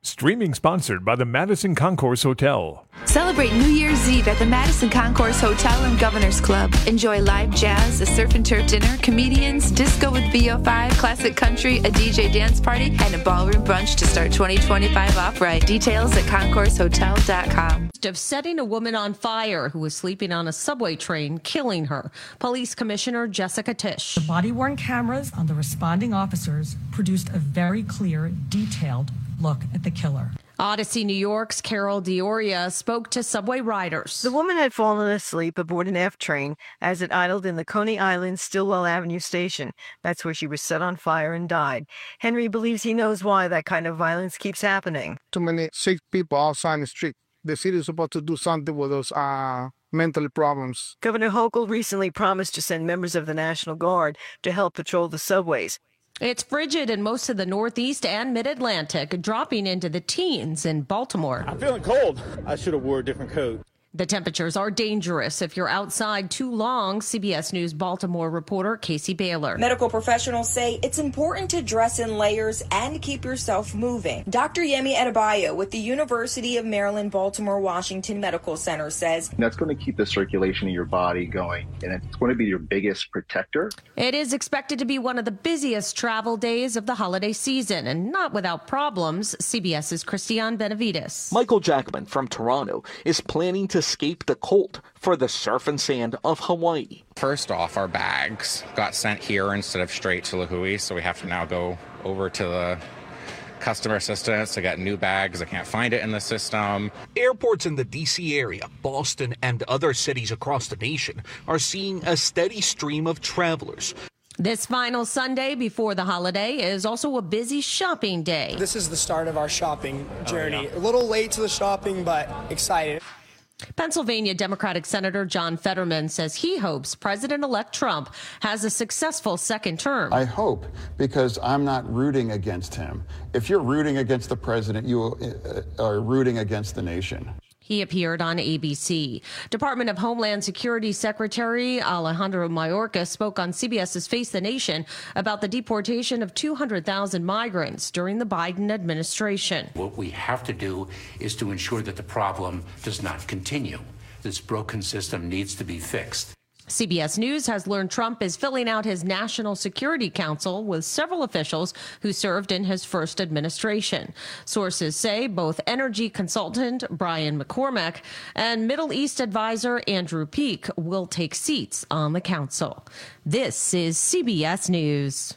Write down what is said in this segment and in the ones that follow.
Streaming sponsored by the Madison Concourse Hotel. Celebrate New Year's Eve at the Madison Concourse Hotel and Governor's Club. Enjoy live jazz, a surf and turf dinner, comedians, disco with VO5, classic country, a DJ dance party, and a ballroom brunch to start 2025 off right. Details at concoursehotel.com. Of setting a woman on fire who was sleeping on a subway train, killing her. Police Commissioner Jessica Tisch. The body-worn cameras on the responding officers produced a very clear, detailed look at the killer. Odyssey, New York's Carol Dioria spoke to subway riders. The woman had fallen asleep aboard an F train as it idled in the Coney Island Stillwell Avenue station. That's where she was set on fire and died. Henry believes he knows why that kind of violence keeps happening. Too many sick people outside the street. The city is supposed to do something with those mental problems. Governor Hochul recently promised to send members of the National Guard to help patrol the subways. It's frigid in most of the Northeast and Mid-Atlantic, dropping into the teens in Baltimore. I'm feeling cold. I should have wore a different coat. The temperatures are dangerous if you're outside too long, CBS News Baltimore reporter Casey Baylor. Medical professionals say it's important to dress in layers and keep yourself moving. Dr. Yemi Adebayo with the University of Maryland, Baltimore, Washington Medical Center says that's going to keep the circulation in your body going, and it's going to be your biggest protector. It is expected to be one of the busiest travel days of the holiday season, and not without problems. CBS's Christiane Benavides. Michael Jackman from Toronto is planning to escape the cold for the surf and sand of Hawaii. First off, our bags got sent here instead of straight to Lihue, so we have to now go over to the customer assistance to get new bags. I can't find it in the system. Airports in the D.C. area, Boston, and other cities across the nation are seeing a steady stream of travelers. This final Sunday before the holiday is also a busy shopping day. This is the start of our shopping journey. A little late to the shopping, but excited. Pennsylvania Democratic Senator John Fetterman says he hopes President-elect Trump has a successful second term. I hope, because I'm not rooting against him. If you're rooting against the president, you are rooting against the nation. He appeared on ABC. Department of Homeland Security Secretary Alejandro Mayorkas spoke on CBS's Face the Nation about the deportation of 200,000 migrants during the Biden administration. What we have to do is to ensure that the problem does not continue. This broken system needs to be fixed. CBS News has learned Trump is filling out his National Security Council with several officials who served in his first administration. Sources say both energy consultant Brian McCormack and Middle East advisor Andrew Peek will take seats on the council. This is CBS News.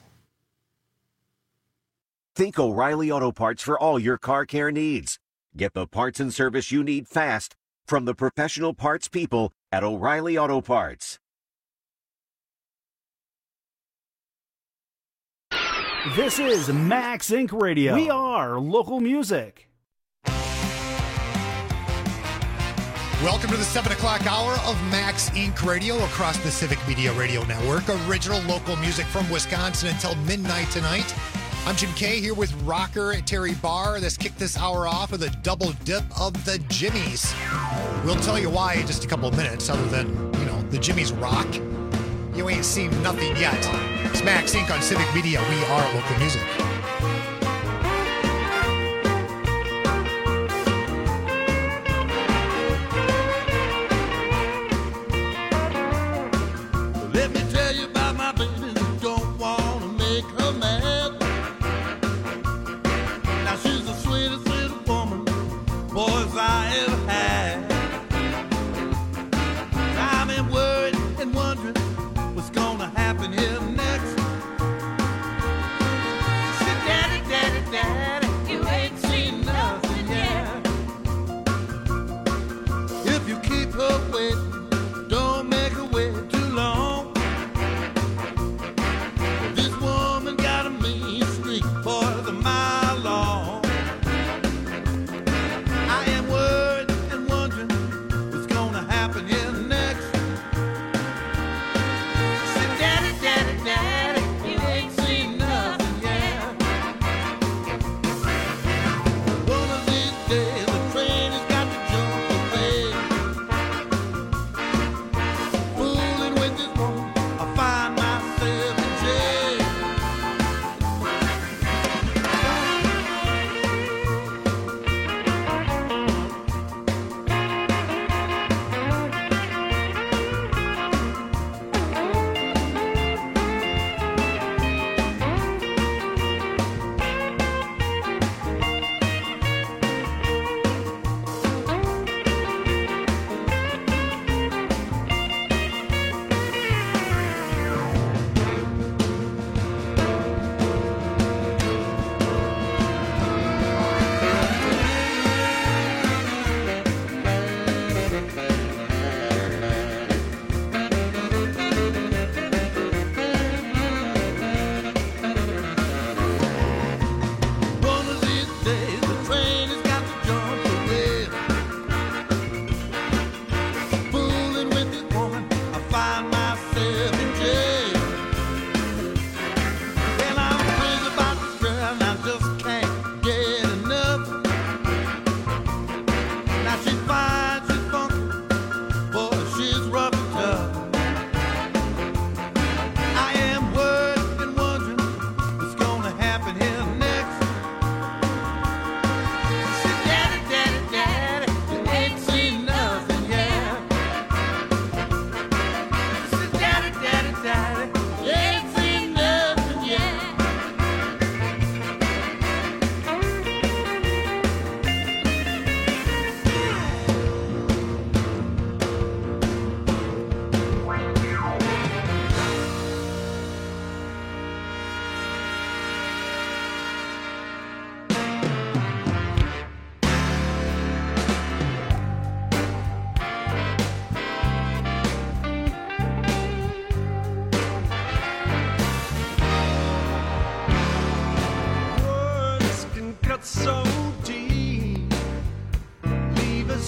Think O'Reilly Auto Parts for all your car care needs. Get the parts and service you need fast from the professional parts people at O'Reilly Auto Parts. This is Max Inc. Radio. We are local music. Welcome to the 7 o'clock hour of Max Inc. Radio across the Civic Media Radio Network. Original local music from Wisconsin until midnight tonight. I'm Jim Kay here with rocker Terry Barr. Let's kick this hour off with a double dip of the Jimmies. We'll tell you why in just a couple of minutes, other than, the Jimmies rock. You ain't seen nothing yet. It's Max Inc. on Civic Media. We are local music. Let me tell you about my baby. Don't want to make her mad. Now she's the sweetest little woman boys I ever had. I've been worried and wondering what's gonna happen here next.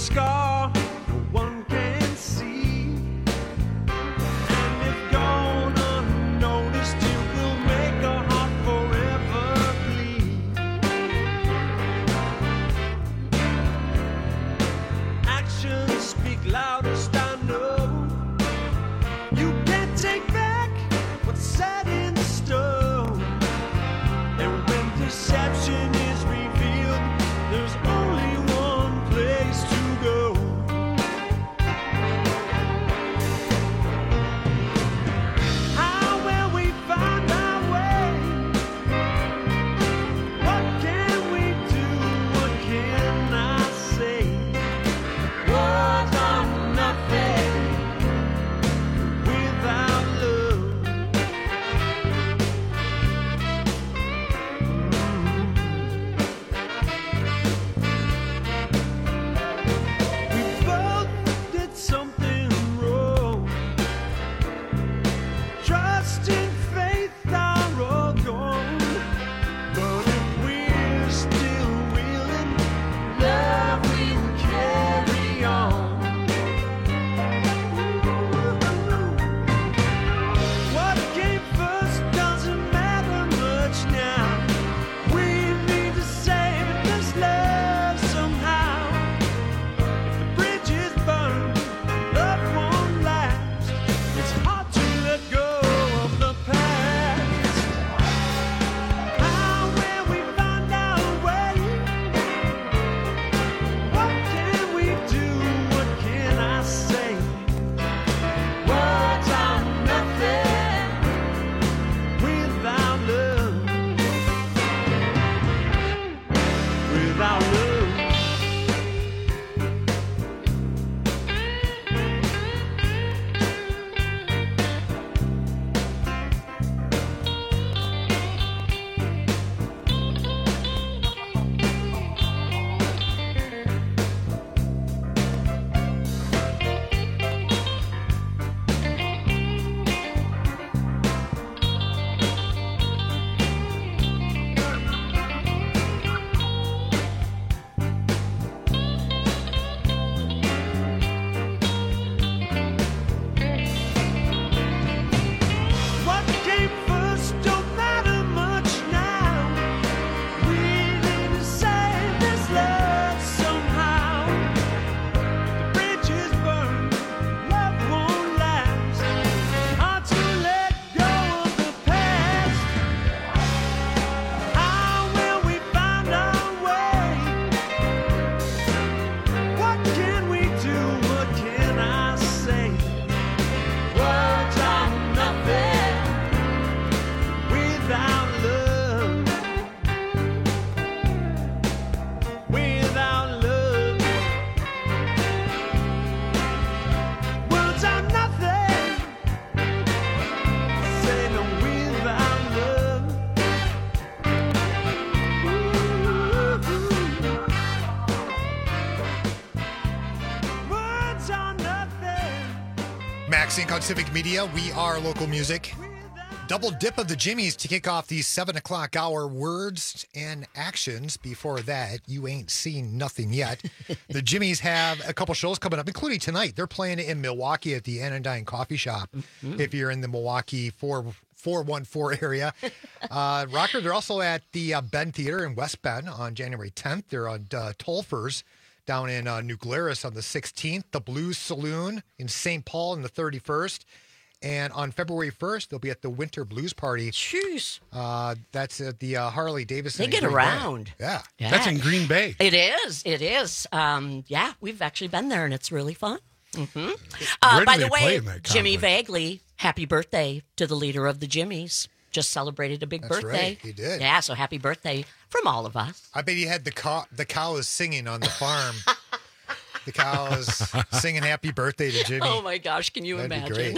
scar no one can see. And if gone unnoticed, you will make a heart forever bleed. Actions speak loudest, I know. You can't take back what's set in stone. And when deception is revealed, there's only one place to go. How will we find our way? What can we do? What can I say? Words are nothing without love. We both did something wrong. Trust and faith are all gone. But if we're still willing, love will carry on. What came first doesn't matter much now. We need to save this love somehow. If the bridge is burned, love won't last. It's hard to let go of the past. How will we find our way? What can we do? What can I say? Words are nothing without love. Without love. What came first don't matter much now. We need to save this love somehow. The bridge is burned, love won't last. Hard to let go of the past. How will we find our way? What can we do? What can I say? Words are nothing without love. Without love. Words are nothing. Say no without love. Words are nothing. Max Inc. on Civic Media. We are local music. Double dip of the Jimmies to kick off the 7 o'clock hour. Words and actions. Before that, you ain't seen nothing yet. The Jimmies have a couple shows coming up, including tonight. They're playing in Milwaukee at the Anodyne Coffee Shop. If you're in the Milwaukee 414 area. Rocker, they're also at the Bend Theater in West Bend on January 10th. They're on Tolfers down in New Glarus on the 16th. The Blues Saloon in St. Paul on the 31st. And on February 1st, they'll be at the Winter Blues Party. Jeez. That's at the Harley Davidson. They get in Green around. Bay. Yeah. That's in Green Bay. It is. It is. Yeah, we've actually been there, and it's really fun. Where By do the they play way, in that Jimmy complex? Vagley, happy birthday to the leader of the Jimmies. Just celebrated a big That's birthday. right, he did. Yeah, so happy birthday from all of us. I bet he had the cows singing on the farm. The cows singing happy birthday to Jimmy. Oh, my gosh. Can you That'd be imagine? great.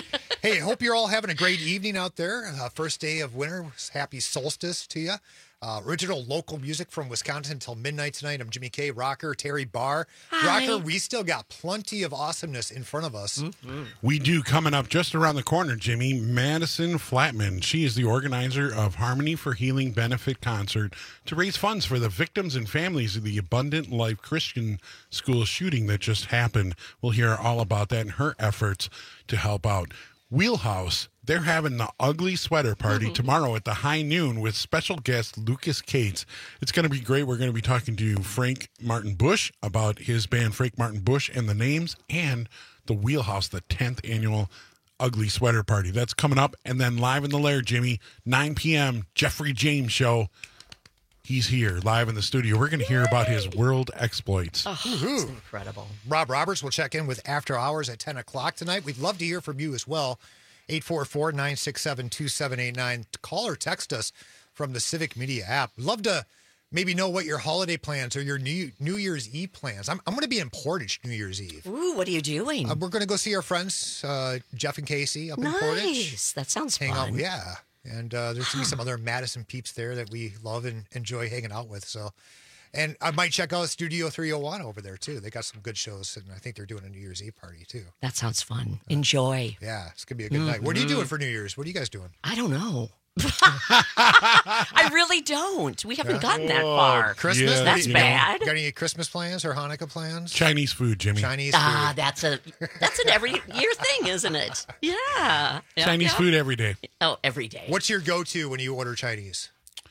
Hey, hope you're all having a great evening out there. First day of winter. Happy solstice to you. Original local music from Wisconsin until midnight tonight. I'm Jimmy K. Rocker, Terry Barr. Hi. Rocker, we still got plenty of awesomeness in front of us. We do. Coming up just around the corner, Jimmy, Madison Flatman. She is the organizer of Harmony for Healing Benefit Concert to raise funds for the victims and families of the Abundant Life Christian School shooting that just happened. We'll hear all about that and her efforts to help out. Wheelhouse, they're having the Ugly Sweater Party tomorrow at the high noon with special guest Lucas Cates. It's going to be great. We're going to be talking to Frank Martin Bush about his band Frank Martin Bush and the names, and the Wheelhouse, the 10th annual Ugly Sweater Party. That's coming up. And then live in the Lair, Jimmy, 9 p.m., Jeffrey James Show. He's here live in the studio. We're going to hear about his world exploits. Oh, it's incredible. Rob Roberts will check in with After Hours at 10 o'clock tonight. We'd love to hear from you as well. 844-967-2789. Call or text us from the Civic Media app. Love to maybe know what your holiday plans or your New Year's Eve plans. I'm going to be in Portage New Year's Eve. Ooh, what are you doing? We're going to go see our friends, Jeff and Casey, up in Portage. Nice. That sounds Hang fun. out, yeah. And there's going to be some other Madison peeps there that we love and enjoy hanging out with. So, and I might check out Studio 301 over there, too. They got some good shows, and I think they're doing a New Year's Eve party, too. That sounds fun. Enjoy. Yeah, it's going to be a good night. What are you doing for New Year's? What are you guys doing? I don't know. I really don't. We haven't gotten that far. Christmas? Yeah. That's bad. Got any Christmas plans or Hanukkah plans? Chinese food, Jimmy. Chinese food. That's an every year thing, isn't it? Yeah. Yep, Chinese yep. food every day. Oh, every day. What's your go-to when you order Chinese?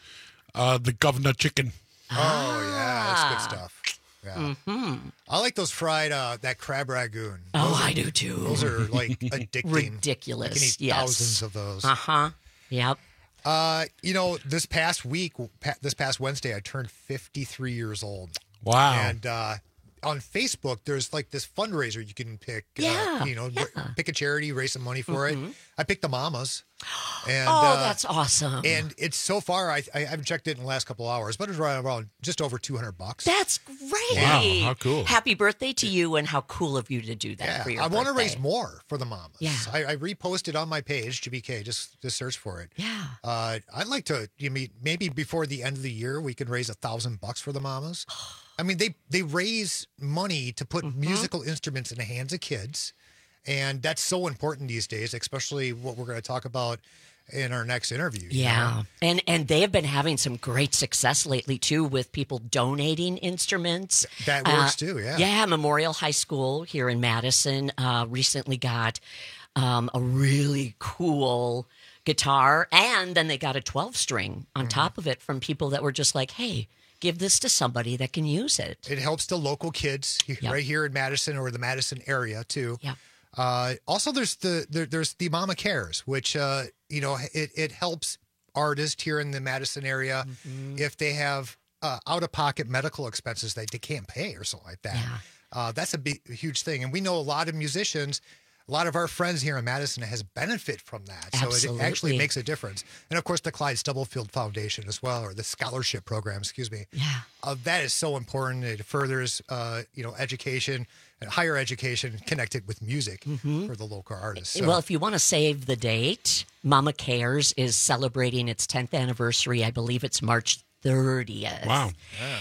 The governor chicken. Oh, yeah. That's good stuff. Yeah. Mm-hmm. I like those fried, that crab ragoon. I do too. Those are like addicting. Ridiculous. You can eat thousands of those. Uh-huh. Yep. You know, this past Wednesday, I turned 53 years old. Wow. And on Facebook, there's like this fundraiser you can pick. Pick a charity, raise some money for it. I picked the Mamas. And, that's awesome. And it's so far, I haven't checked it in the last couple of hours, but it's right around just over $200. That's great. Wow, how cool. Happy birthday to you, and how cool of you to do that for your birthday. I want to raise more for the Mamas. Yeah. I reposted on my page, GBK, just search for it. Yeah. I'd like to, maybe before the end of the year, we can raise $1,000 for the Mamas. I mean, they raise money to put musical instruments in the hands of kids. And that's so important these days, especially what we're going to talk about in our next interview. Yeah. And they have been having some great success lately, too, with people donating instruments. That works, too, yeah. Yeah. Memorial High School here in Madison recently got a really cool guitar. And then they got a 12-string on top of it from people that were just like, hey, give this to somebody that can use it. It helps the local kids right here in Madison or the Madison area, too. Yeah. Also, there's the Mama Cares, which it helps artists here in the Madison area if they have out-of-pocket medical expenses that they can't pay or something like that. Yeah. That's a huge thing, and we know a lot of musicians. A lot of our friends here in Madison has benefit from that. Absolutely. So it actually makes a difference. And of course, the Clyde Stubblefield Foundation as well, or the scholarship program, excuse me. Yeah. That is so important. It furthers, education and higher education connected with music for the local artists. So. Well, if you want to save the date, Mama Cares is celebrating its 10th anniversary. I believe it's March 30th. Wow. Yeah.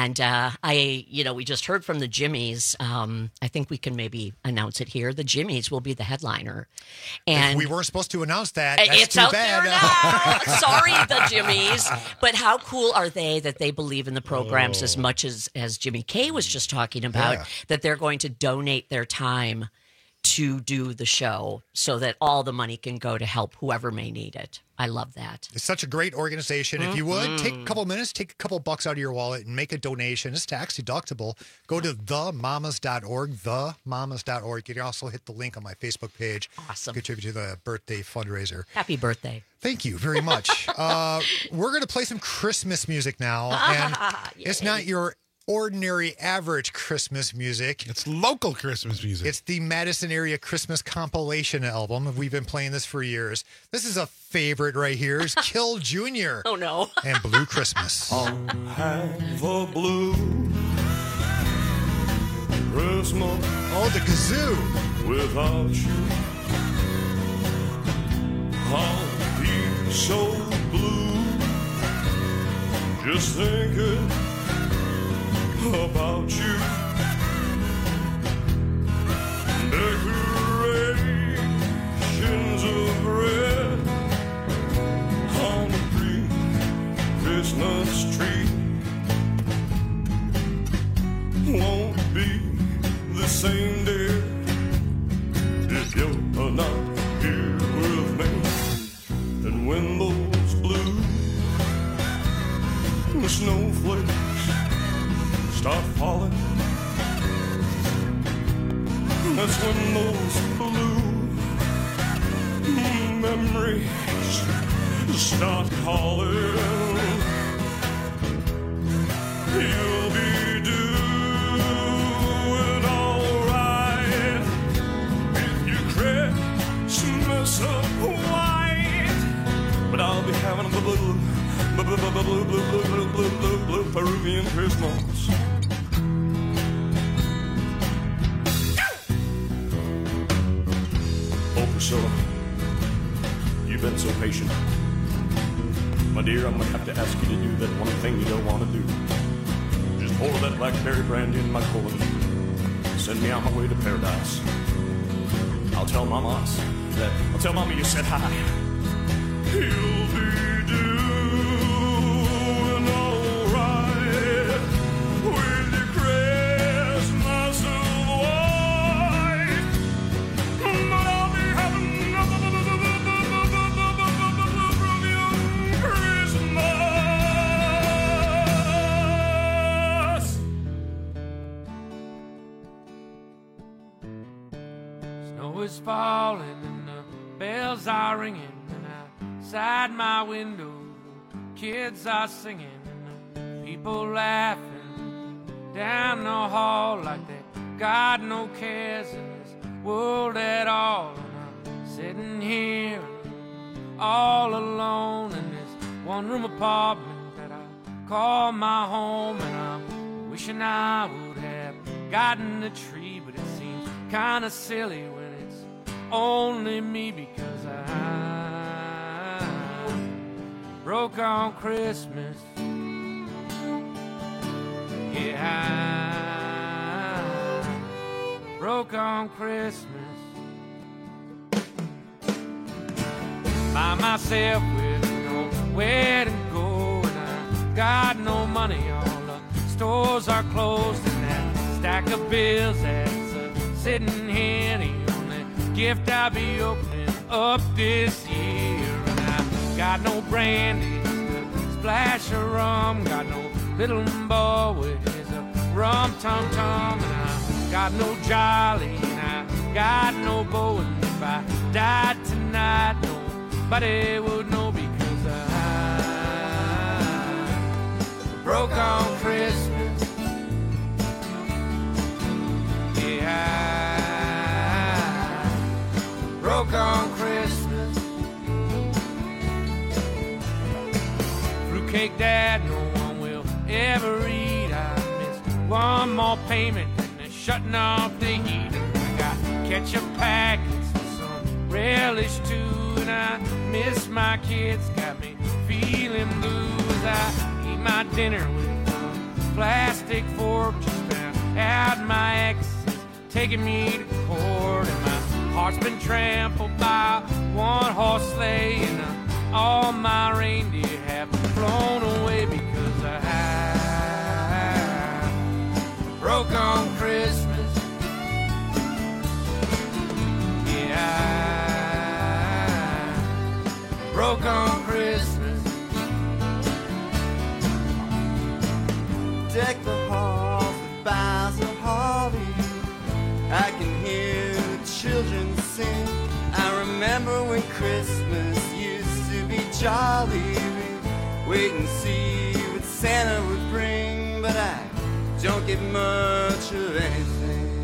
And we just heard from the Jimmies. I think we can maybe announce it here. The Jimmies will be the headliner. And if we weren't supposed to announce that. That's it's too out bad. there now. Sorry, the Jimmies. But how cool are they that they believe in the programs as much as Jimmy K was just talking about, that they're going to donate their time to do the show so that all the money can go to help whoever may need it. I love that. It's such a great organization. If you would, take a couple minutes, take a couple bucks out of your wallet and make a donation. It's tax deductible. Go to themamas.org, themamas.org. You can also hit the link on my Facebook page. Awesome. Contribute to the birthday fundraiser. Happy birthday. Thank you very much. We're going to play some Christmas music now. And it's not your ordinary average Christmas music. It's local Christmas music. It's the Madison area Christmas compilation album. We've been playing this for years. This is a favorite right here. It's Kill Jr. Oh no. And Blue Christmas. I'll have a blue Christmas. Oh, the kazoo. Without you. I'll be so blue just thinking about you. Decorations of red on the green Christmas tree won't be the same, dear, if you're not here with me. And when those blue snowflakes start falling, that's when those blue memories start calling. You'll be doing alright with your Christmas of white, but I'll be having a blue Peruvian Christmas. Oh, Priscilla, you've been so patient. My dear, I'm gonna have to ask you to do that one thing you don't want to do. Just pour that blackberry brandy in my colon. Send me on my way to paradise. I'll tell Mama you said hi. You'll be doing alright with your Christmas of white, but I'll be having Christmas. Snow is falling and the bells are ringing, and outside my window kids are singing, and the people laughing down the hall like they got no cares in this world at all. And I'm sitting here all alone in this one-room apartment that I call my home, and I'm wishing I would have gotten a tree, but it seems kind of silly when it's only me, because I broke on Christmas. Yeah, I broke on Christmas. By myself with nowhere to go, and I got no money, all the stores are closed, and that stack of bills that's sitting here, the only gift I'll be opening up this year. And I got no brandy, splash of rum, got no little boy with his rum tum tum, and I got no jolly, and I got no bow, and if I died tonight, nobody would know, because I broke on Christmas. Yeah, I broke on Christmas. Fruitcake that no one will ever eat. I missed one more payment and they're shutting off the heat. And I got ketchup packets with some relish too, and I miss my kids, got me feeling blues. I eat my dinner with a plastic fork, just found out my ex is taking me to court, and my heart's been trampled by one horse sleigh, and all my reindeer have flown away, because I broke on Christmas. Yeah, I broke on Christmas. Deck the halls with boughs of holly, I can hear the children sing. I remember when Christmas used to be jolly. We'd wait and see what Santa would bring, but I don't get much of anything.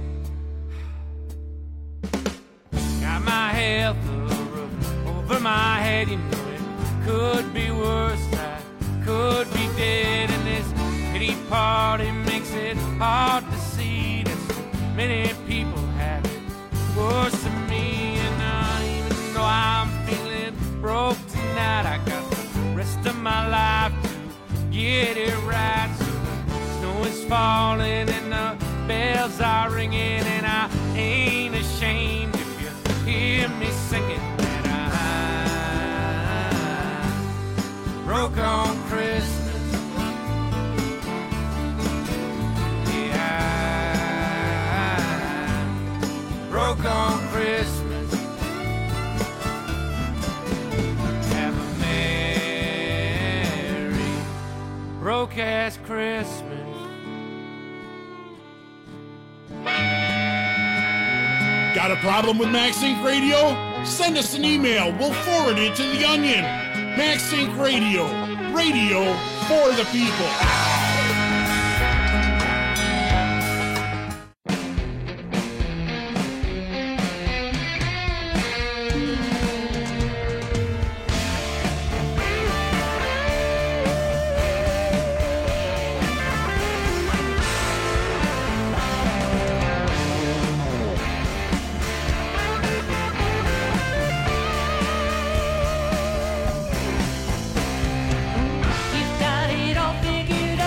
Got my health over my head, you know it could be worse. I could be dead, and this pity party makes it hard to see that so many people have it worse than me. And even though I'm feeling get it right. So the snow is falling and the bells are ringing, and I ain't ashamed if you hear me singing that I broke on Christmas. Broke on Christmas. Have a merry broke ass Christmas. Got a problem with Max Inc. Radio? Send us an email. We'll forward it to The Onion. Max Inc. Radio. Radio for the people. You've got it all figured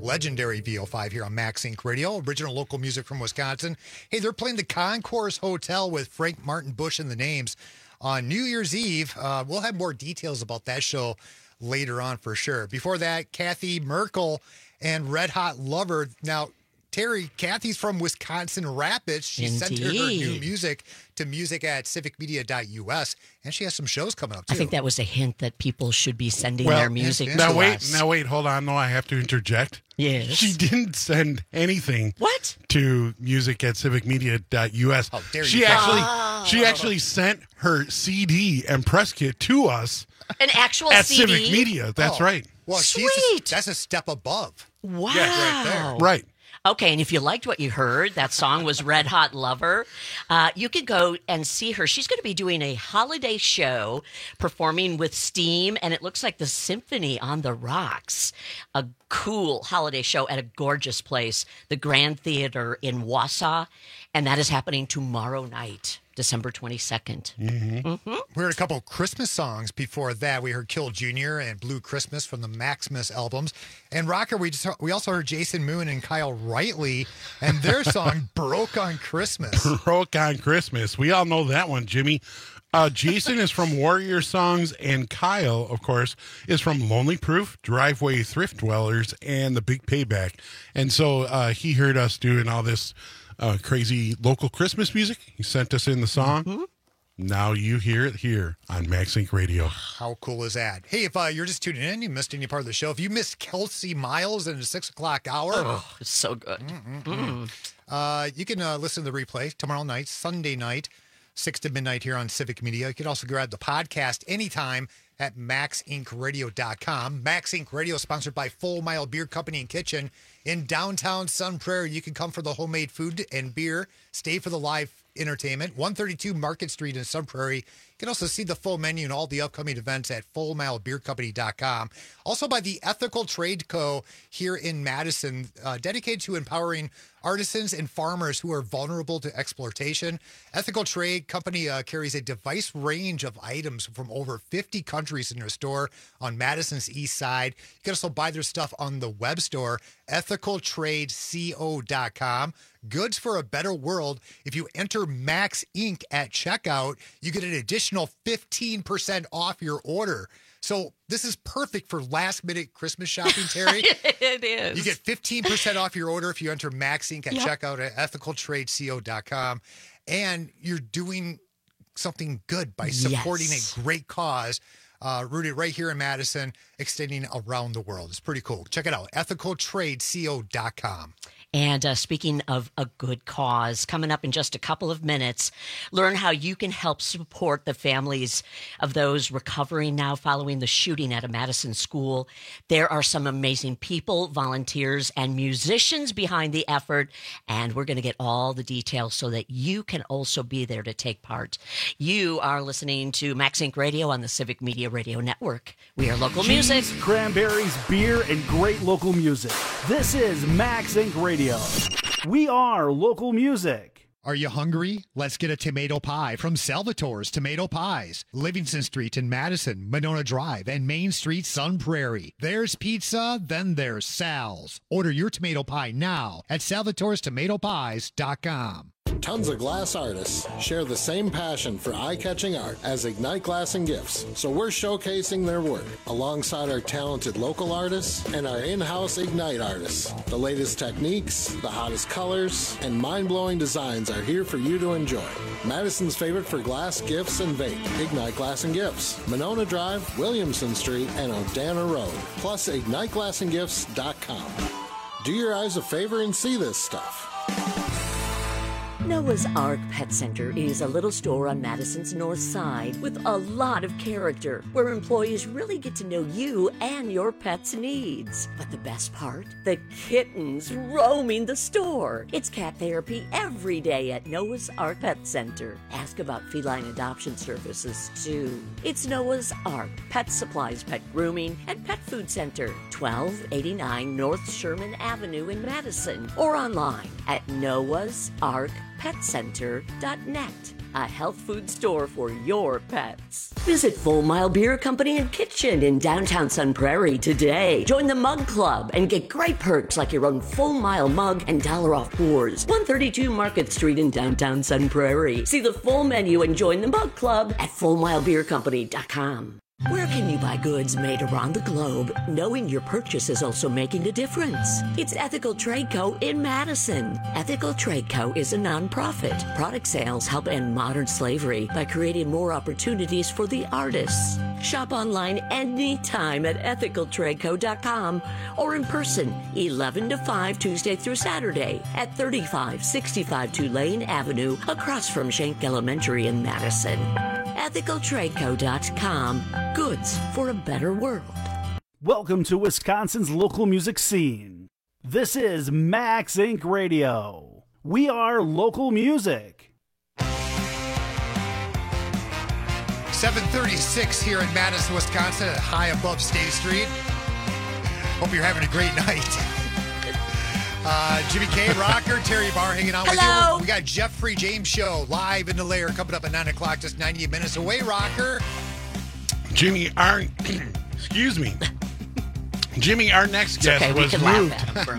legendary VO5 here on Max Inc. Radio, original local music from Wisconsin. Hey, they're playing the Concourse Hotel with Frank Martin Bush and the Names on New Year's Eve. We'll have more details about that show later on for sure. Before that, Kathy Merkel and Red Hot Lover. Now, Terry, Kathy's from Wisconsin Rapids. She sent her new music to music@civicmedia.us, and she has some shows coming up, too. I think that was a hint that people should be sending their music to us. Now wait, hold on. No, I have to interject. Yes. She didn't send anything to music@civicmedia.us. How dare you? She actually sent her CD and press kit to us. An actual at CD? Civic Media. That's right. Well, Sweet. That's a step above. Wow. Yeah, right there. Right. Okay, and if you liked what you heard, that song was Red Hot Lover. You could go and see her. She's going to be doing a holiday show performing with Steam, and it looks like the Symphony on the Rocks. A cool holiday show at a gorgeous place, the Grand Theater in Wausau, and that is happening tomorrow night, December 22nd. We heard a couple of Christmas songs before that. We heard Kill Jr. and Blue Christmas from the Maximus albums. And Rocker, we also heard Jason Moon and Kyle Rightly and their song Broke on Christmas. Broke on Christmas. We all know that one, Jimmy. Jason is from Warrior Songs, and Kyle, of course, is from Lonely Proof, Driveway Thrift Dwellers, and The Big Payback. And so he heard us doing all this crazy local Christmas music. He sent us in the song. Now you hear it here on Max Inc. Radio. How cool is that? Hey, if you're just tuning in, you missed any part of the show. If you missed Kelsey Miles in the 6 o'clock hour. It's so good. You can listen to the replay tomorrow night, Sunday night, 6 to midnight here on Civic Media. You can also grab the podcast anytime at maxincradio.com. Max Inc. Radio sponsored by Full Mile Beer Company and Kitchen in downtown Sun Prairie. You can come for the homemade food and beer, stay for the live entertainment. 132 Market Street in Sun Prairie. You can also see the full menu and all the upcoming events at fullmilebeercompany.com. Also by the Ethical Trade Co. here in Madison, dedicated to empowering artisans and farmers who are vulnerable to exploitation. Ethical Trade Company carries a diverse range of items from over 50 countries in their store on Madison's east side. You can also buy their stuff on the web store, ethicaltradeco.com. Goods for a better world. If you enter Max Inc. at checkout, you get an additional 15% off your order. So this is perfect for last-minute Christmas shopping, Terry. It is. You get 15% off your order if you enter Max Inc. at checkout at ethicaltradeco.com. And you're doing something good by supporting a great cause rooted right here in Madison, extending around the world. It's pretty cool. Check it out, ethicaltradeco.com. And speaking of a good cause, coming up in just a couple of minutes, learn how you can help support the families of those recovering now following the shooting at a Madison school. There are some amazing people, volunteers, and musicians behind the effort, and we're going to get all the details so that you can also be there to take part. You are listening to Max Inc. Radio on the Civic Media Radio Network. We are local music. Cranberries, beer, and great local music. This is Max Inc. Radio. We are local music. Are you hungry? Let's get a tomato pie from Salvatore's Tomato Pies. Livingston Street in Madison, Monona Drive, and Main Street, Sun Prairie. There's pizza, then there's Sal's. Order your tomato pie now at salvatorestomatopies.com. Tons of glass artists share the same passion for eye-catching art as Ignite Glass and Gifts, so we're showcasing their work alongside our talented local artists and our in-house Ignite artists. The latest techniques, the hottest colors, and mind-blowing designs are here for you to enjoy. Madison's favorite for glass, gifts, and vape, Ignite Glass and Gifts, Monona Drive, Williamson Street, and Odana Road, plus IgniteGlassandGifts.com. Do your eyes a favor and see this stuff. Noah's Ark Pet Center is a little store on Madison's north side with a lot of character, where employees really get to know you and your pet's needs. But the best part? The kittens roaming the store. It's cat therapy every day at Noah's Ark Pet Center. Ask about feline adoption services, too. It's Noah's Ark Pet Supplies, Pet Grooming, and Pet Food Center, 1289 North Sherman Avenue in Madison, or online at noahsarkpetcenter.net. a health food store for your pets. Visit Full Mile Beer Company and Kitchen in downtown Sun Prairie today. Join the Mug Club and get great perks like your own Full Mile mug and $1 off pours. 132 Market Street in downtown Sun Prairie. See the full menu and join the Mug Club at FullMileBeerCompany.com. Where can you buy goods made around the globe, knowing your purchase is also making a difference? It's Ethical Trade Co. in Madison. Ethical Trade Co. is a nonprofit. Product sales help end modern slavery by creating more opportunities for the artists. Shop online anytime at ethicaltradeco.com or in person 11 to 5 Tuesday through Saturday at 3565 Tulane Avenue across from Schenck Elementary in Madison. ethicaltradeco.com. Goods for a better world. Welcome to Wisconsin's local music scene. This is Max Inc. Radio. We are local music. 7:36 here in Madison, Wisconsin, high above State Street. Hope you're having a great night. Jimmy K, Rocker, Terry Barr hanging out with you. We got Jeffrey James Show live in the Lair coming up at 9 o'clock, just 98 minutes away, Rocker. Jimmy, excuse me. Jimmy, our next guest was moved.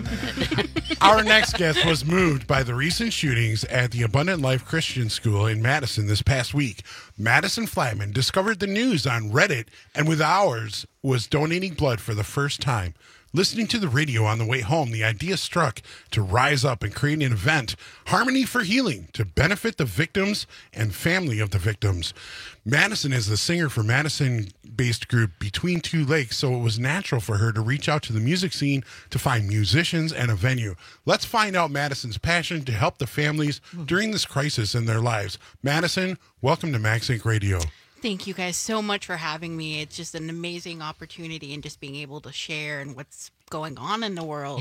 Our next guest was moved by the recent shootings at the Abundant Life Christian School in Madison this past week. Madison Flatman discovered the news on Reddit and with hours was donating blood for the first time. Listening to the radio on the way home, the idea struck to rise up and create an event, Harmony for Healing, to benefit the victims and family of the victims. Madison is the singer for Madison-based group Between Two Lakes, so it was natural for her to reach out to the music scene to find musicians and a venue. Let's find out Madison's passion to help the families during this crisis in their lives. Madison, welcome to Max Inc. Radio. Thank you guys so much for having me. It's just an amazing opportunity and just being able to share and what's going on in the world.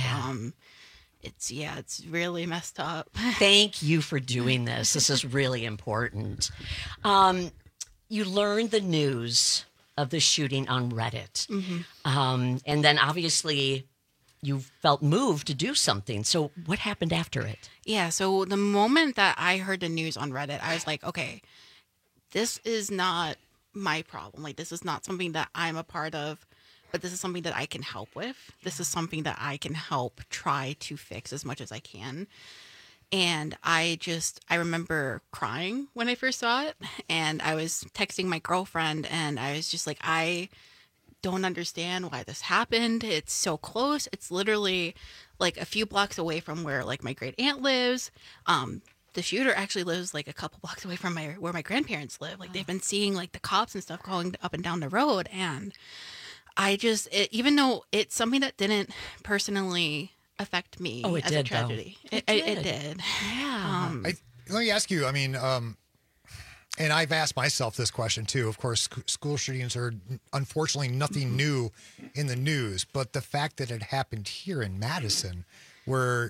Yeah. It's really messed up. Thank you for doing this. This is really important. You learned the news of the shooting on Reddit. Mm-hmm. And then obviously you felt moved to do something. So what happened after it? Yeah. So the moment that I heard the news on Reddit, I was like, okay, this is not my problem. Like, this is not something that I'm a part of, but this is something that I can help with. This is something that I can help try to fix as much as I can. And I remember crying when I first saw it. And I was texting my girlfriend and I was just like, I don't understand why this happened. It's so close. It's literally like a few blocks away from where like my great aunt lives. The shooter actually lives like a couple blocks away from where my grandparents live. Like they've been seeing like the cops and stuff going up and down the road. And even though it's something that didn't personally affect me as a tragedy, it did. Yeah. Let me ask you, I mean, and I've asked myself this question too. Of course, school shootings are unfortunately nothing new in the news, but the fact that it happened here in Madison, where's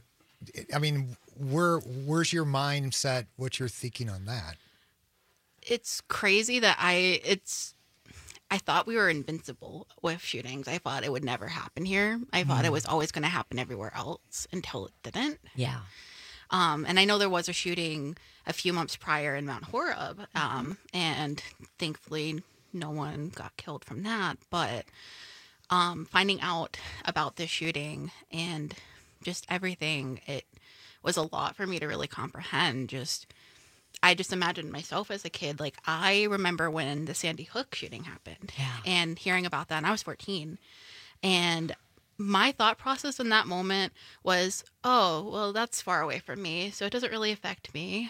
your mindset? What you're thinking on that? It's crazy that I thought we were invincible with shootings. I thought it would never happen here. I thought it was always going to happen everywhere else until it didn't. Yeah. And I know there was a shooting a few months prior in Mount Horeb, and thankfully no one got killed from that. But finding out about this shooting and just everything, it was a lot for me to really comprehend. I just imagined myself as a kid. Like, I remember when the Sandy Hook shooting happened and hearing about that, and I was 14. And my thought process in that moment was, oh, well, that's far away from me, so it doesn't really affect me.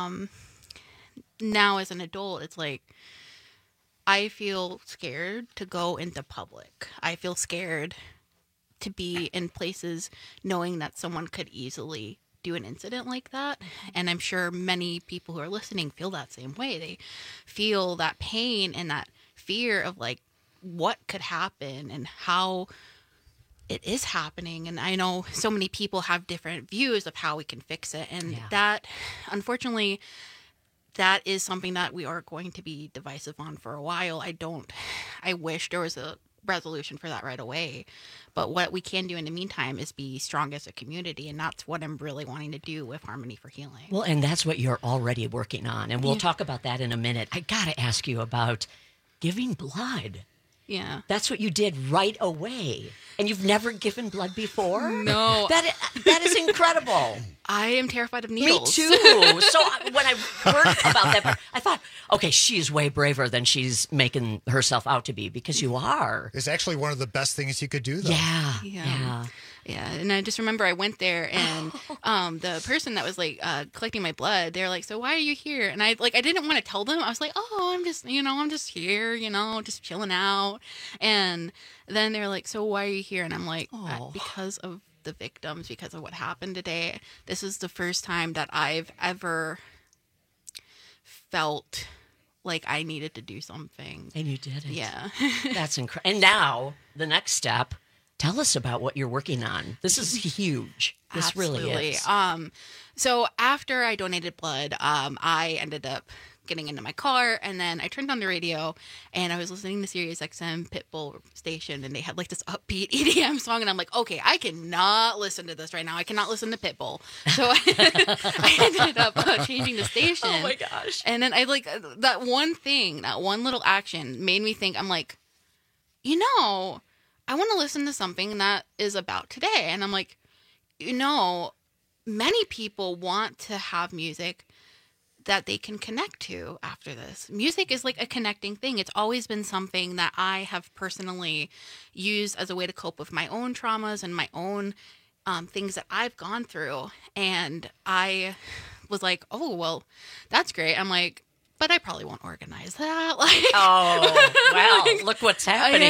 Now as an adult, it's like, I feel scared to go into public. I feel scared to be in places knowing that someone could easily do an incident like that. And I'm sure many people who are listening feel that same way. They feel that pain and that fear of like what could happen and how it is happening. And I know so many people have different views of how we can fix it. And that, unfortunately, that is something that we are going to be divisive on for a while. I wish there was a resolution for that right away. But what we can do in the meantime is be strong as a community, and that's what I'm really wanting to do with Harmony for Healing. Well, and that's what you're already working on, and we'll talk about that in a minute. I got to ask you about giving blood. Yeah. That's what you did right away. And you've never given blood before? No. That is incredible. I am terrified of needles. Me too. So when I heard about that, I thought, okay, she's way braver than she's making herself out to be, because you are. It's actually one of the best things you could do, though. Yeah. Yeah, and I just remember I went there, and the person that was like collecting my blood, they were like, "So why are you here?" And I didn't want to tell them. I was like, "Oh, I'm just here, just chilling out." And then they were like, "So why are you here?" And I'm like, "Because of the victims, because of what happened today. This is the first time that I've ever felt like I needed to do something." And you did it. Yeah. That's incredible. And now the next step. Tell us about what you're working on. This is huge. This Absolutely. really is. So after I donated blood, I ended up getting into my car, and then I turned on the radio, and I was listening to Sirius XM Pitbull station, and they had like this upbeat EDM song, and I'm like, okay, I cannot listen to this right now. I cannot listen to Pitbull. So I ended up changing the station. Oh my gosh. And then I that one little action made me think, I'm like, I want to listen to something that is about today. And I'm like, many people want to have music that they can connect to after this. Music is like a connecting thing. It's always been something that I have personally used as a way to cope with my own traumas and my own things that I've gone through. And I was like, oh, well, that's great. I'm like, but I probably won't organize that. Look what's happening.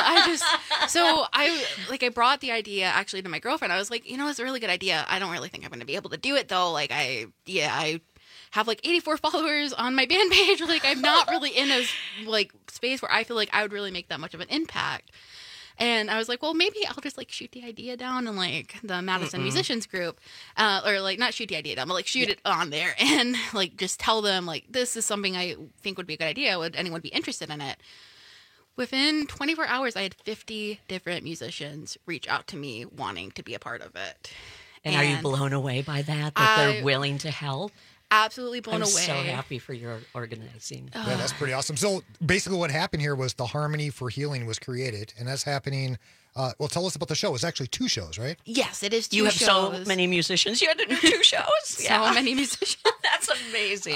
I brought the idea actually to my girlfriend. I was like, it's a really good idea. I don't really think I'm going to be able to do it though. I have 84 followers on my band page. I'm not really in a space where I feel like I would really make that much of an impact. And I was like, well, maybe I'll just shoot the idea down in the Madison Musicians group, or not shoot the idea down, but shoot it on there and just tell them this is something I think would be a good idea. Would anyone be interested in it? Within 24 hours, I had 50 different musicians reach out to me wanting to be a part of it. And are you blown away by that they're willing to help? Absolutely blown away. I'm so happy for your organizing. Yeah, that's pretty awesome. So basically what happened here was the Harmony for Healing was created, and that's happening. Well, tell us about the show. It's actually 2 shows, right? Yes, it is 2 shows. You have so many musicians. You had to do 2 shows? So many musicians. That's amazing.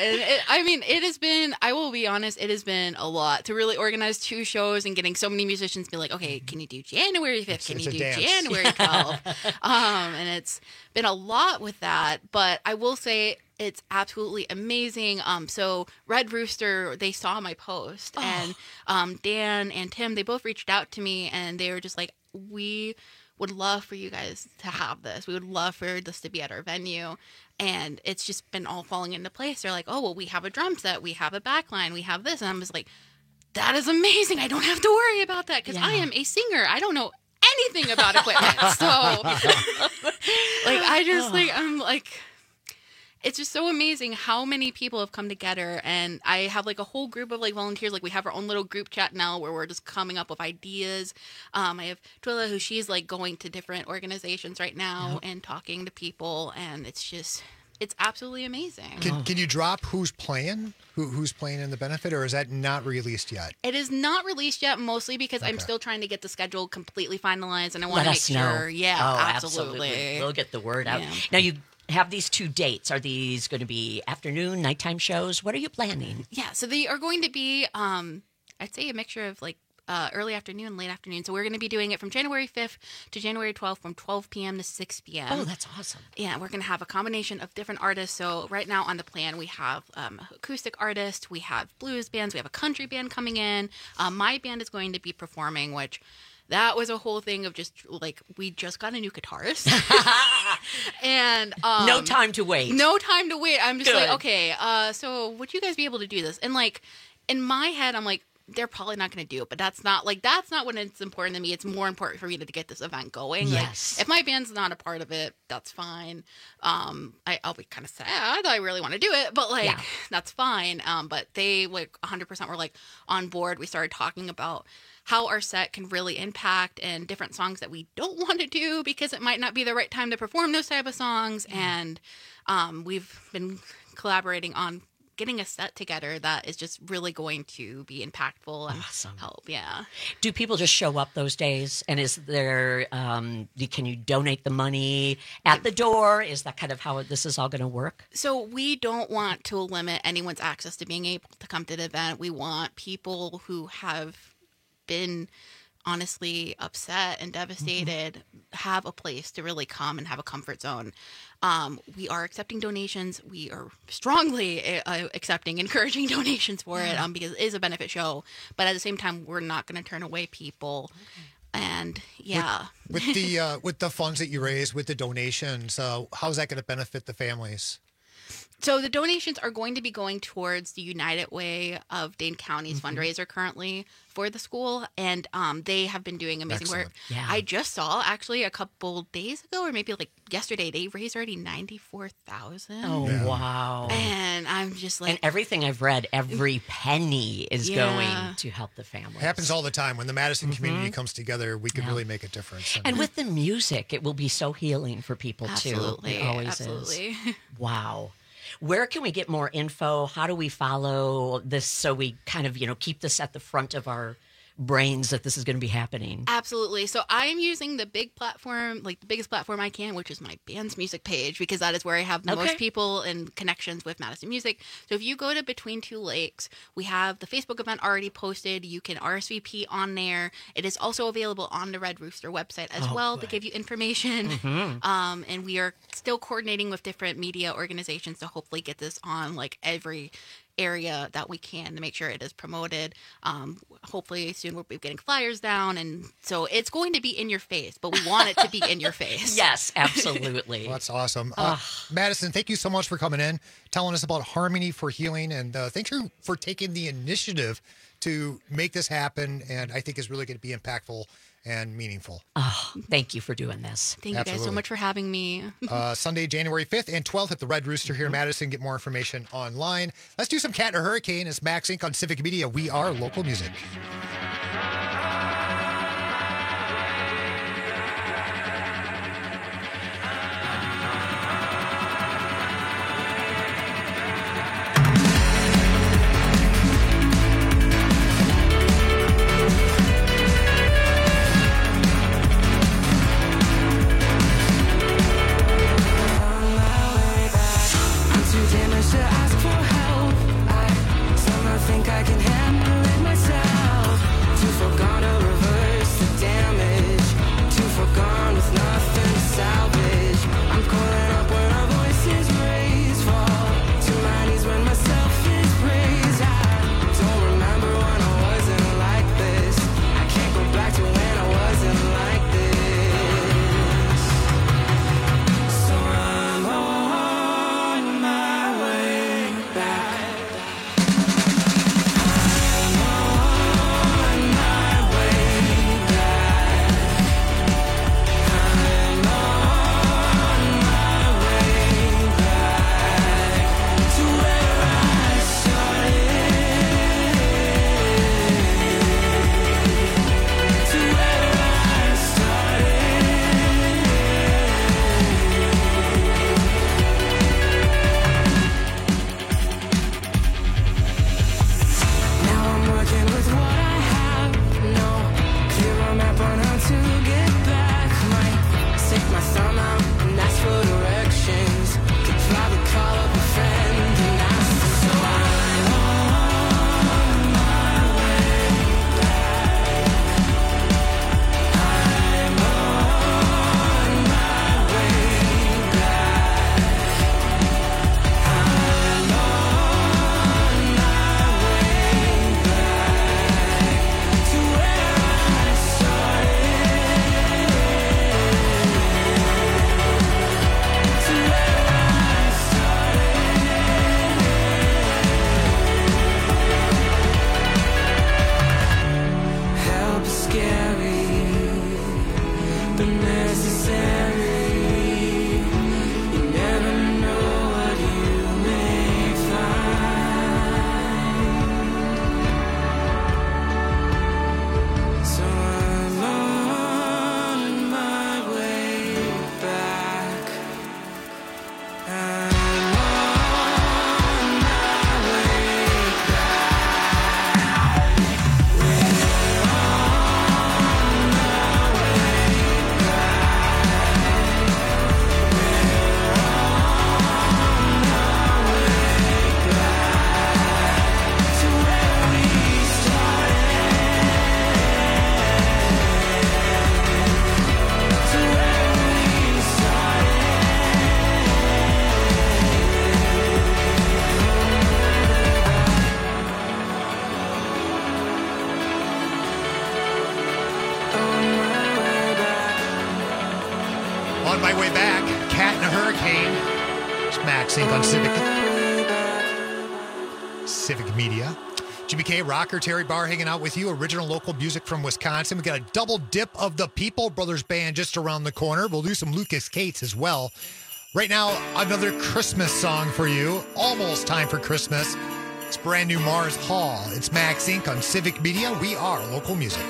It has been, I will be honest, it has been a lot to really organize 2 shows and getting so many musicians be like, okay, can you do January 5th? Can you do January 12th? And it's been a lot with that, but I will say it's absolutely amazing. So Red Rooster, they saw my post, and Dan and Tim, they both reached out to me, and they were just like, we would love for you guys to have this. We would love for this to be at our venue. And it's just been all falling into place. They're like, oh, well, we have a drum set. We have a backline. We have this. And I'm just like, that is amazing. I don't have to worry about that because I am a singer. I don't know anything about equipment. So I'm like, it's just so amazing how many people have come together, and I have a whole group of volunteers. We have our own little group chat now where we're just coming up with ideas. I have Twila, who she's going to different organizations right now and talking to people, and it's absolutely amazing. Can you drop who's playing? Who's playing in the benefit, or is that not released yet? It is not released yet, mostly because I'm still trying to get the schedule completely finalized, and I want to make sure. Yeah, absolutely. We'll get the word out. Yeah. Now you have these 2 dates. Are these going to be afternoon, nighttime shows? What are you planning? Yeah, so they are going to be, I'd say a mixture of early afternoon, late afternoon. So we're going to be doing it from January 5th to January 12th from 12 p.m. to 6 p.m. Oh, that's awesome. Yeah, we're going to have a combination of different artists. So right now on the plan, we have acoustic artists, we have blues bands, we have a country band coming in. My band is going to be performing, which... that was a whole thing of just we just got a new guitarist and no time to wait. I'm just okay, so would you guys be able to do this? And in my head I'm like, they're probably not going to do it. But that's not when it's important to me. It's more important for me to get this event going. Yes. Like, if my band's not a part of it, that's fine. I'll be kind of sad. I really want to do it, but that's fine. But they 100% were on board. We started talking about how our set can really impact and different songs that we don't want to do because it might not be the right time to perform those type of songs. And we've been collaborating on getting a set together that is just really going to be impactful and help. Yeah. Do people just show up those days? And is there, can you donate the money at the door? Is that kind of how this is all going to work? So we don't want to limit anyone's access to being able to come to the event. We want people who have been honestly upset and devastated have a place to really come and have a comfort zone. We are accepting donations. We are strongly accepting, encouraging donations for it because it is a benefit show. But at the same time, we're not going to turn away people. And with the funds that you raise, with the donations, how's that going to benefit the families? So the donations are going to be going towards the United Way of Dane County's fundraiser currently for the school, and they have been doing amazing work. Yeah. I just saw actually a couple days ago, or maybe yesterday, they raised already $94,000. Oh wow! And I'm just and everything I've read, every penny is going to help the family. It happens all the time when the Madison community comes together. We can really make a difference. And with the music, it will be so healing for people too. It always is. Wow. Where can we get more info? How do we follow this so we kind of, keep this at the front of our brains that this is going to be happening? Absolutely. So I am using the big platform, the biggest platform I can, which is my band's music page, because that is where I have the most people and connections with Madison music. So if you go to Between Two Lakes, we have the Facebook event already posted. You can RSVP on there. It is also available on the Red Rooster website as well to give you information. And we are still coordinating with different media organizations to hopefully get this on every area that we can to make sure it is promoted. Hopefully soon we'll be getting flyers down, and so it's going to be in your face, but we want it to be in your face. Yes, absolutely. Well, that's awesome. Madison, thank you so much for coming in, telling us about Harmony for Healing, and thanks for taking the initiative to make this happen, and I think is really going to be impactful and meaningful. Oh, thank you for doing this. Thank you guys so much for having me. Sunday, January 5th and 12th at the Red Rooster here in Madison. Get more information online. Let's do some Cat in a Hurricane. It's Max Inc. on Civic Media. We are local music. I can handle it myself. Too forgotten. Max Inc. on Civic Media. Jimmy K, Rocker, Terry Barr hanging out with you. Original local music from Wisconsin. We got a double dip of the People Brothers Band just around the corner. We'll do some Lucas Cates as well. Right now, another Christmas song for you. Almost time for Christmas. It's brand new Mars Hall. It's Max Inc. on Civic Media. We are local music.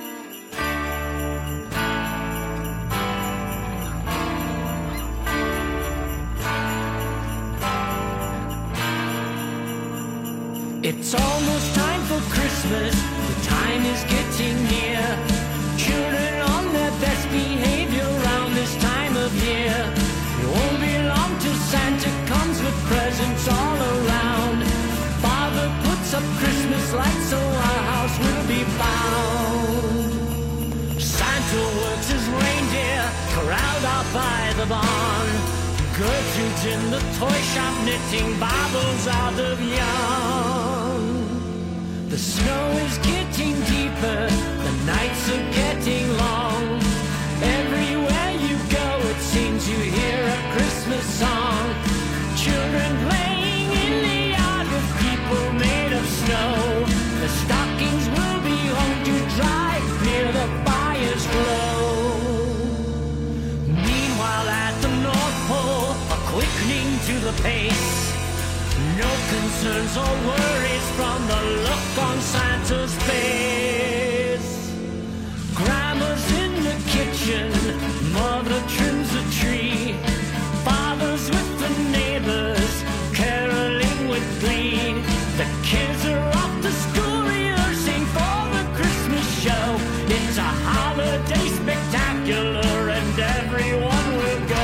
It's almost time for Christmas, the time is getting near. Children on their best behavior around this time of year. It won't be long till Santa comes with presents all around. Father puts up Christmas lights so our house will be found. Santa works his reindeer, corralled out by the barn. Gertrude's in the toy shop knitting Bibles out of yarn. The snow is getting deeper, the nights are getting long. Everywhere you go it seems you hear a Christmas song. Children playing in the yard with people made of snow. The stockings will be hung to dry near the fire's glow. Meanwhile at the North Pole, a quickening to the pace. No concerns or worries from the look on Santa's face. Grandma's in the kitchen, mother trims a tree. Father's with the neighbors, caroling with glee. The kids are off to school rehearsing for the Christmas show. It's a holiday spectacular and everyone will go.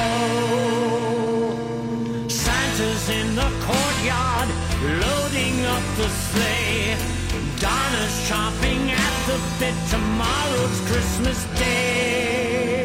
Santa's in the courtyard, loading up the sleigh. Donna's chomping at the bit, tomorrow's Christmas Day.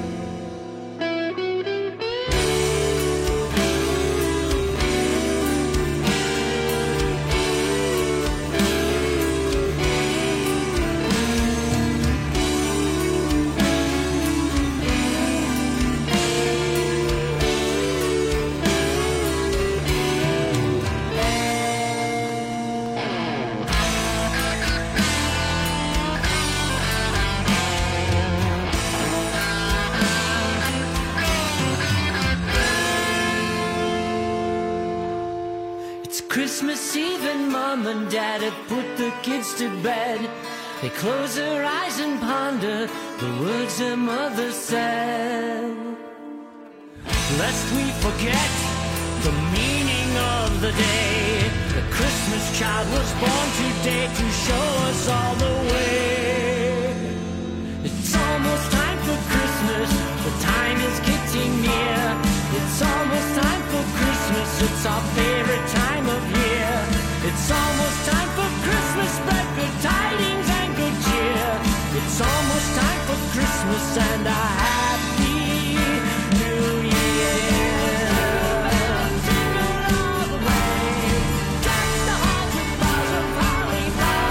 Christmas Eve and Mom and Dad had put the kids to bed. They close their eyes and ponder the words their mother said. Lest we forget the meaning of the day, the Christmas child was born today to show us all the way. It's almost time for Christmas, the time is getting near. It's almost time for Christmas, it's our favorite time of year. It's almost time for Christmas, spread good tidings and good cheer. It's almost time for Christmas and a happy New Year. Jingle all the way, deck the halls with boughs of holly,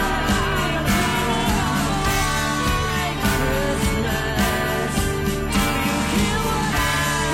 Christmas. Do you hear what I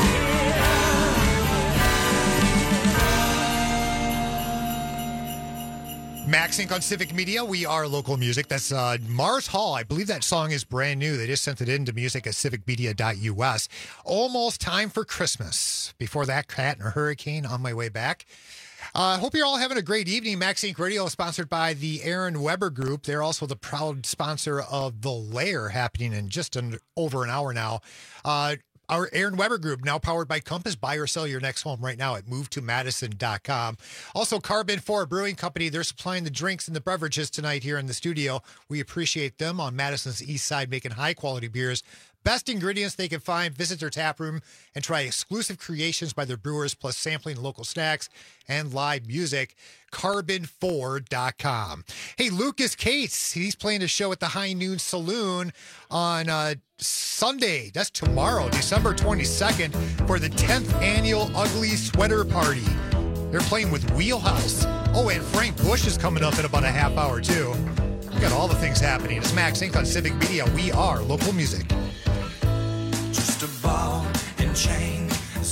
Max Inc. on Civic Media. We are local music. That's Mars Hall. I believe that song is brand new. They just sent it in to music at civicmedia.us. Almost time for Christmas. Before that, Cat and a Hurricane on my way back. Hope you're all having a great evening. Max Inc. Radio is sponsored by the Aaron Weber Group. They're also the proud sponsor of The Lair, happening in just over an hour now. Our Aaron Weber Group, now powered by Compass. Buy or sell your next home right now at movetomadison.com. Also, Carbon 4 Brewing Company. They're supplying the drinks and the beverages tonight here in the studio. We appreciate them on Madison's East Side, making high-quality beers. Best ingredients they can find. Visit their tap room and try exclusive creations by their brewers, plus sampling local snacks and live music. Carbon4.com. Hey, Lucas Cates, he's playing a show at the High Noon Saloon on Sunday. That's tomorrow, December 22nd, for the 10th annual Ugly Sweater Party. They're playing with Wheelhouse. Oh, and Frank Bush is coming up in about a half hour, too. We got all the things happening. It's Max Inc. on Civic Media. We are local music. Just a ball and chain,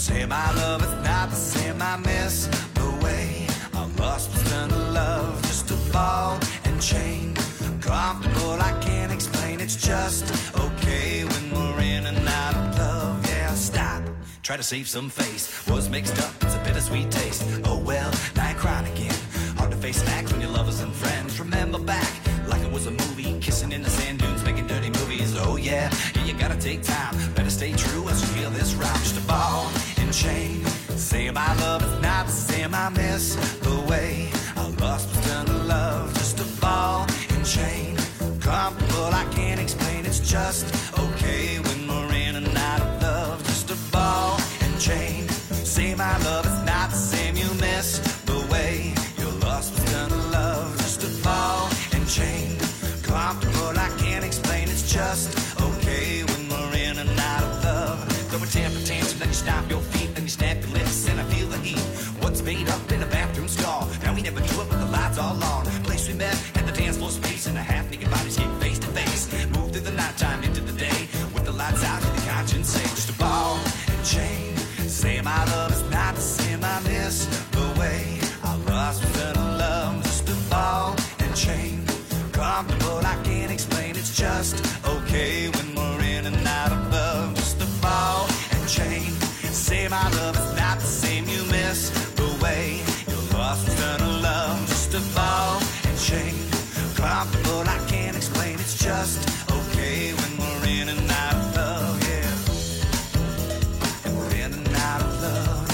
Say my love is not the same, I miss the way our lust was turned to love. Just a ball and chain, comfortable, I can't explain. It's just okay when we're in and out of love. Yeah, stop, try to save some face. Was mixed up, it's a bittersweet taste. Oh well, now you're crying again. Hard to face facts when your lovers and friends. Remember back, like it was a movie, kissing in the sand dunes, making dirty movies. Oh yeah, you gotta take time. Better stay true as you feel this rhyme. Just a ball and chain. Say my love is not the same, I miss the way our lust was turned to love. Just a ball and chain, comfortable, I can't explain. It's just okay when we're in and out of love. Just a ball and chain. Say my love is not the same, you miss the way your lust was turned to love. Just a ball and chain, comfortable, I can't explain. It's just okay when we're in and out of love. Throw a temper tantrum, then you stomp your feet, then you snap your lips, and I feel the heat. What's made up in a bathroom stall? Now we never do it with the lights all on. Place we met at the dance floor space, and a half naked bodies get face to face. Move through the nighttime into the day, with the lights out and the conscience say, just a ball and chain. Say my love is not the same, I miss the way I lost without a love. Just a ball and chain, comfortable, I can't explain. It's just okay when we're in and out of love. Just a ball and chain. Say my love is not the same, you miss the way you're lost without a love. Just a ball and chain, comfortable, I can't explain. It's just okay when we're in and out of love, yeah. And we're in and out of love,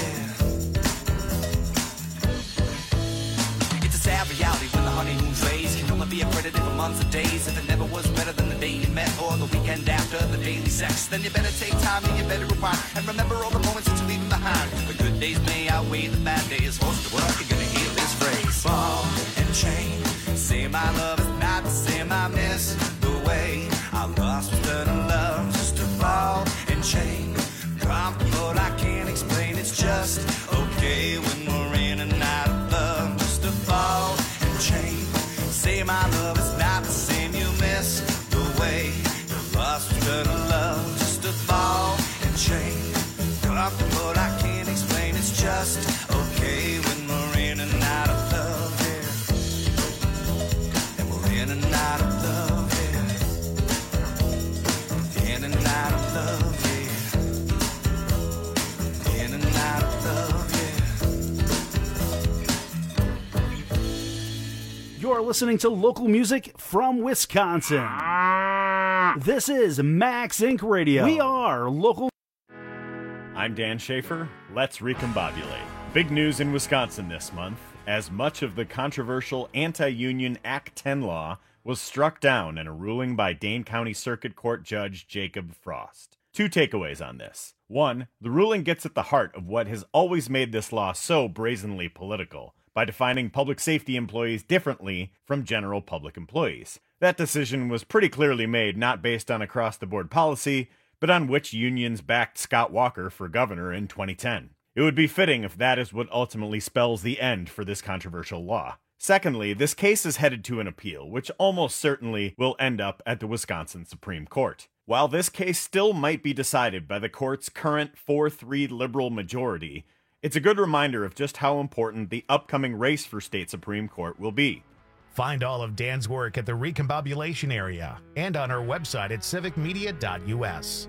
yeah. It's a sad reality when the honeymoon phase can only be a predator for months or days. If it never was better than the day you met or the weekend after the daily sex, then you better take time and you better rewind and remember all the moments that you're leaving behind. The good days may outweigh the bad days. Forced to work, you're gonna hear this phrase. Ball and chain. Say my love is not the same, I miss the way I lost was turned to love. Just a ball and chain, comfortable, I can't explain. It's just okay when we're in and out of love. Just a ball and chain. Say my love is not the same, you miss the way you lost was turned to love. Just a ball and chain, comfortable, I can't explain. It's just okay when we're in and out of love, yeah. In and out of love, yeah. In and out of love, yeah. In and out of love, yeah. You're listening to local music from Wisconsin. This is Max Inc. Radio. We are local. I'm Dan Schaefer. Let's recombobulate. Big news in Wisconsin this month, as much of the controversial anti-union Act 10 law was struck down in a ruling by Dane County Circuit Court Judge Jacob Frost. Two takeaways on this. One, the ruling gets at the heart of what has always made this law so brazenly political, by defining public safety employees differently from general public employees. That decision was pretty clearly made not based on across-the-board policy, but on which unions backed Scott Walker for governor in 2010. It would be fitting if that is what ultimately spells the end for this controversial law. Secondly, this case is headed to an appeal, which almost certainly will end up at the Wisconsin Supreme Court. While this case still might be decided by the court's current 4-3 liberal majority, it's a good reminder of just how important the upcoming race for state Supreme Court will be. Find all of Dan's work at the Recombobulation Area and on our website at civicmedia.us.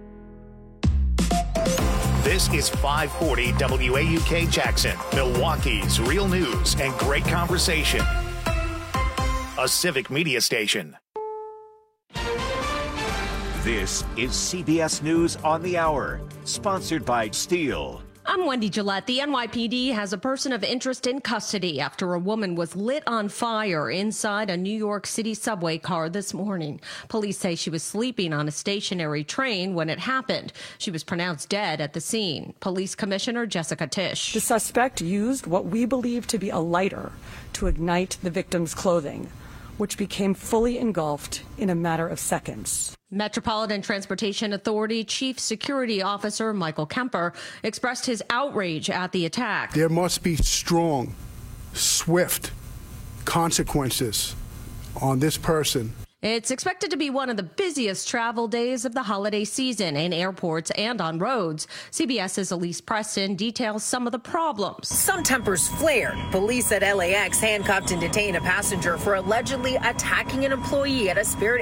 This is 540 WAUK Jackson, Milwaukee's real news and great conversation. A Civic Media station. This is CBS News on the Hour, sponsored by Steel. I'm Wendy Gillette. The NYPD has a person of interest in custody after a woman was lit on fire inside a New York City subway car this morning. Police say she was sleeping on a stationary train when it happened. She was pronounced dead at the scene. Police Commissioner Jessica Tisch. The suspect used what we believe to be a lighter to ignite the victim's clothing, which became fully engulfed in a matter of seconds. Metropolitan Transportation Authority Chief Security Officer Michael Kemper expressed his outrage at the attack. There must be strong, swift consequences on this person. It's expected to be one of the busiest travel days of the holiday season in airports and on roads. CBS's Elise Preston details some of the problems. Some tempers flared. Police at LAX handcuffed and detained a passenger for allegedly attacking an employee at a Spirit